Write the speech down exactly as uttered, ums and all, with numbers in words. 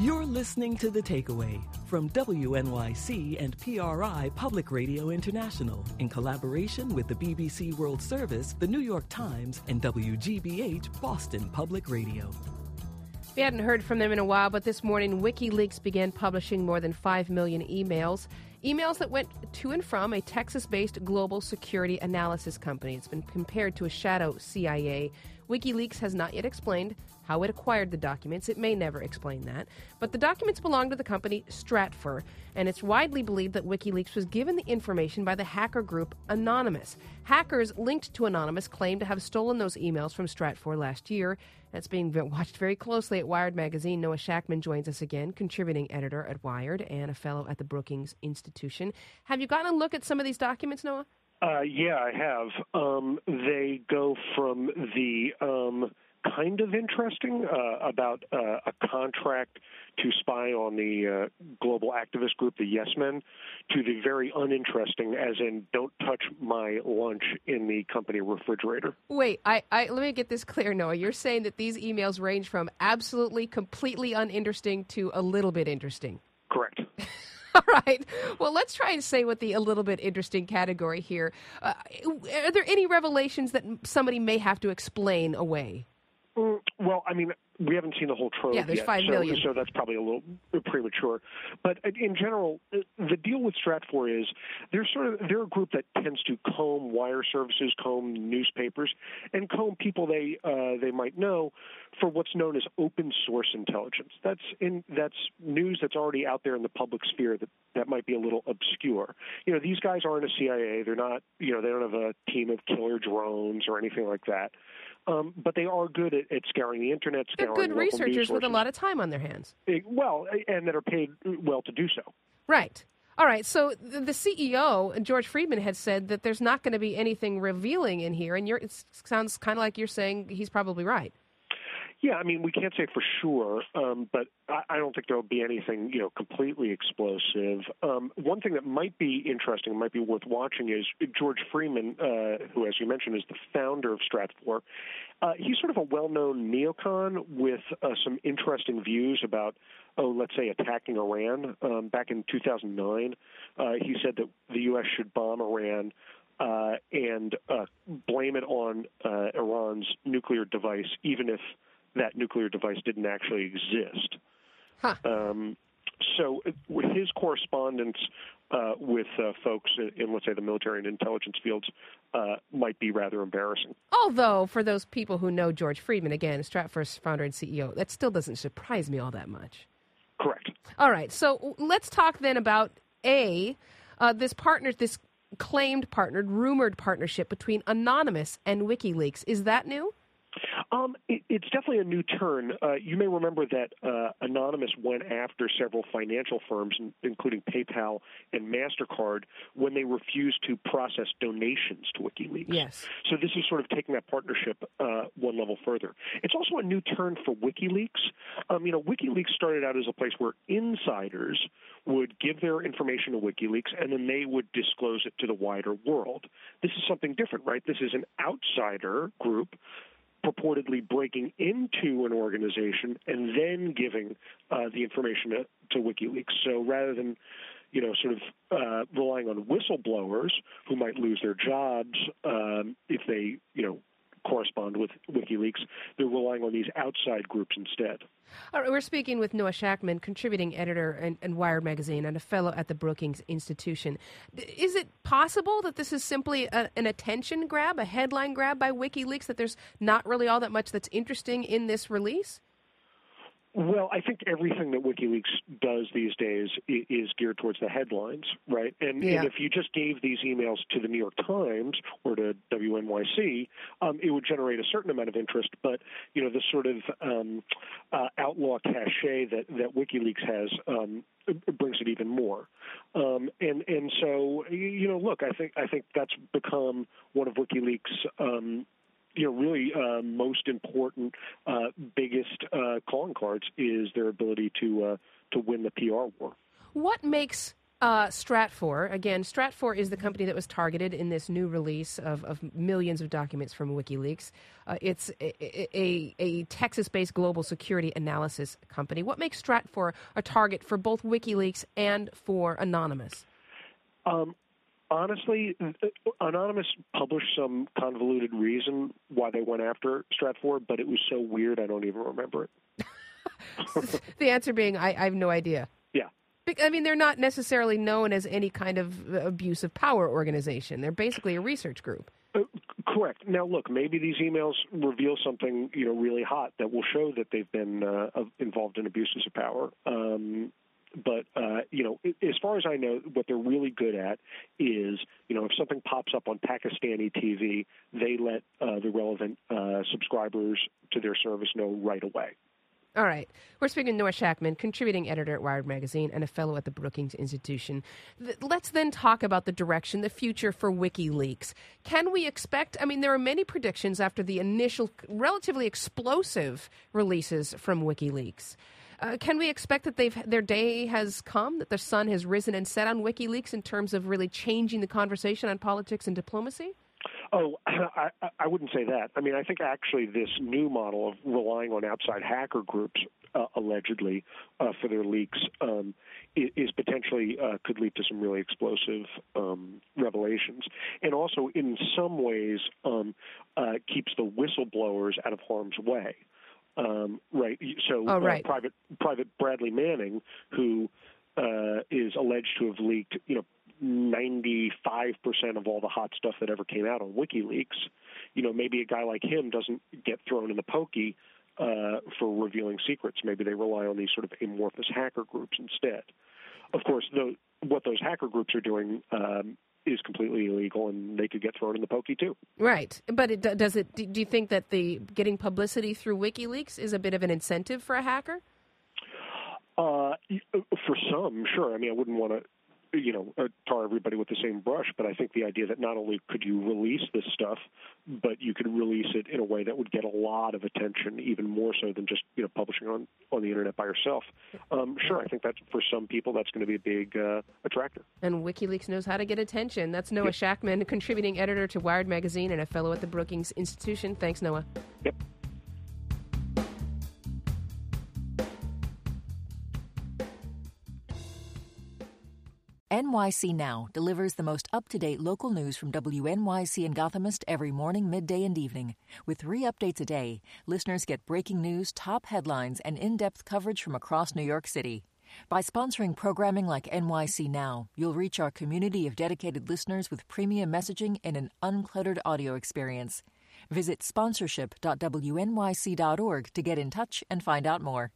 You're listening to The Takeaway from W N Y C and P R I Public Radio International in collaboration with the B B C World Service, the New York Times, and W G B H Boston Public Radio. We hadn't heard from them in a while, but this morning WikiLeaks began publishing more than five million emails. Emails that went to and from a Texas-based global security analysis company. It's been compared to a shadow C I A. WikiLeaks has not yet explained how it acquired the documents. It may never explain that. But the documents belong to the company Stratfor, and it's widely believed that WikiLeaks was given the information by the hacker group Anonymous. Hackers linked to Anonymous claim to have stolen those emails from Stratfor last year. That's being watched very closely at Wired magazine. Noah Shackman joins us again, contributing editor at Wired and a fellow at the Brookings Institution. Have you gotten a look at some of these documents, Noah? Uh, yeah, I have. Um, they go from the um, kind of interesting uh, about uh, a contract to spy on the uh, global activist group, the Yes Men, to the very uninteresting, as in don't touch my lunch in the company refrigerator. Wait, I, I let me get this clear, Noah. You're saying that these emails range from absolutely, completely uninteresting to a little bit interesting. Correct. All right. Well, let's try and say what the a little bit interesting category here. Uh, are there any revelations that somebody may have to explain away? Mm, well, I mean, we haven't seen the whole trove yeah, there's yet, five so, million. so that's probably a little premature. But in general, the deal with Stratfor is they're sort of they're a group that tends to comb wire services, comb newspapers, and comb people they uh, they might know for what's known as open source intelligence. That's in that's news that's already out there in the public sphere that, that might be a little obscure. You know, these guys aren't a C I A. They're not. You know, they don't have a team of killer drones or anything like that. Um, but they are good at, at scouring the internet, They're scouring good local researchers news with a sources. lot of time on their hands. It, well, and that are paid well to do so. Right. All right. So the, the C E O, George Friedman, had said that there's not going to be anything revealing in here, and you're, it sounds kind of like you're saying he's probably right. Yeah, I mean, we can't say for sure, um, but I, I don't think there will be anything, you know, completely explosive. Um, one thing that might be interesting, might be worth watching, is George Friedman, uh, who, as you mentioned, is the founder of Stratfor. Uh, he's sort of a well-known neocon with uh, some interesting views about, oh, let's say, attacking Iran. Um, back in two thousand nine, uh, he said that the U S should bomb Iran uh, and uh, blame it on uh, Iran's nuclear device, even if that nuclear device didn't actually exist. Huh. Um, so with his correspondence uh, with uh, folks in, in, let's say, the military and intelligence fields uh, might be rather embarrassing. Although, for those people who know George Friedman, again, Stratfor's founder and C E O, that still doesn't surprise me all that much. Correct. All right. So let's talk then about, A, uh, this partner, this claimed partnered, rumored partnership between Anonymous and WikiLeaks. Is that new? Um, it, it's definitely a new turn. Uh, you may remember that uh, Anonymous went after several financial firms, including PayPal and MasterCard, when they refused to process donations to WikiLeaks. Yes. So this is sort of taking that partnership uh, one level further. It's also a new turn for WikiLeaks. Um, you know, WikiLeaks started out as a place where insiders would give their information to WikiLeaks, and then they would disclose it to the wider world. This is something different, right? This is an outsider group purportedly breaking into an organization and then giving uh, the information to, to WikiLeaks. So rather than, you know, sort of uh, relying on whistleblowers who might lose their jobs um, if they, you know, correspond with WikiLeaks, they're relying on these outside groups instead. All right, we're speaking with Noah Shackman, contributing editor and, and Wired magazine and a fellow at the Brookings Institution. Is it possible that this is simply a, an attention grab, a headline grab by WikiLeaks, that there's not really all that much that's interesting in this release? Well, I think everything that WikiLeaks does these days is geared towards the headlines, right? And, yeah. and if you just gave these emails to the New York Times or to W N Y C, um, it would generate a certain amount of interest. But, you know, the sort of um, uh, outlaw cachet that, that WikiLeaks has um, brings it even more. Um, and and so, you know, look, I think I think that's become one of WikiLeaks' um, you know, really uh, most important, uh, biggest uh, calling cards is their ability to uh, to win the P R war. What makes Uh, Stratfor. Again, Stratfor is the company that was targeted in this new release of, of millions of documents from WikiLeaks. Uh, it's a, a, a Texas-based global security analysis company. What makes Stratfor a target for both WikiLeaks and for Anonymous? Um, honestly, Anonymous published some convoluted reason why they went after Stratfor, but it was so weird I don't even remember it. The answer being, I, I have no idea. Yeah. I mean, they're not necessarily known as any kind of abuse of power organization. They're basically a research group. Uh, correct. Now, look, maybe these emails reveal something, you know, really hot that will show that they've been uh, involved in abuses of power. Um, but, uh, you know, as far as I know, what they're really good at is, you know, if something pops up on Pakistani T V, they let uh, the relevant uh, subscribers to their service know right away. All right. We're speaking to Noah Shachtman, contributing editor at Wired Magazine and a fellow at the Brookings Institution. Th- let's then talk about the direction, the future for WikiLeaks. Can we expect, I mean, there are many predictions after the initial relatively explosive releases from WikiLeaks. Uh, can we expect that they've their day has come, that the sun has risen and set on WikiLeaks in terms of really changing the conversation on politics and diplomacy? Oh, I, I wouldn't say that. I mean, I think actually this new model of relying on outside hacker groups, uh, allegedly, uh, for their leaks um, is potentially uh, could lead to some really explosive um, revelations. And also, in some ways, um, uh, keeps the whistleblowers out of harm's way. Um, right. So oh, right. Uh, Private Private Bradley Manning, who uh, is alleged to have leaked, you know, ninety-five percent of all the hot stuff that ever came out on WikiLeaks, you know, maybe a guy like him doesn't get thrown in the pokey uh, for revealing secrets. Maybe they rely on these sort of amorphous hacker groups instead. Of course, the, what those hacker groups are doing um, is completely illegal, and they could get thrown in the pokey too. Right, but it, does it? Do you think that the getting publicity through WikiLeaks is a bit of an incentive for a hacker? Uh, for some, sure. I mean, I wouldn't want to, you know, uh, tar everybody with the same brush, but I think the idea that not only could you release this stuff, but you could release it in a way that would get a lot of attention, even more so than just, you know, publishing on, on the internet by yourself. Um, sure, I think that for some people that's going to be a big uh, attractor. And WikiLeaks knows how to get attention. That's Noah yep. Shachtman, contributing editor to Wired Magazine and a fellow at the Brookings Institution. Thanks, Noah. Yep. N Y C Now delivers the most up-to-date local news from W N Y C and Gothamist every morning, midday, and evening. With three updates a day, listeners get breaking news, top headlines, and in-depth coverage from across New York City. By sponsoring programming like N Y C Now, you'll reach our community of dedicated listeners with premium messaging and an uncluttered audio experience. Visit sponsorship dot W N Y C dot org to get in touch and find out more.